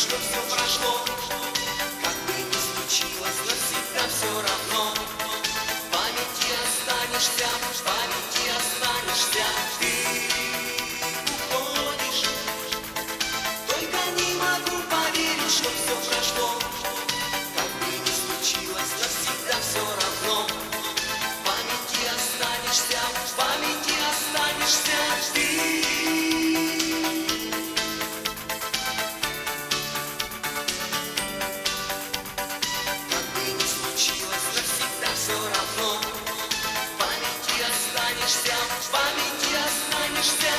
что все прошло. Как бы ни случилось, навсегда все равно. В памяти останешься, в памяти останешься. Ты уходишь, только не могу поверить, что все прошло. Как бы ни случилось, навсегда все равно. В памяти останешься, в памяти останешься ты. Все равно в памяти останешься, в памяти останешься.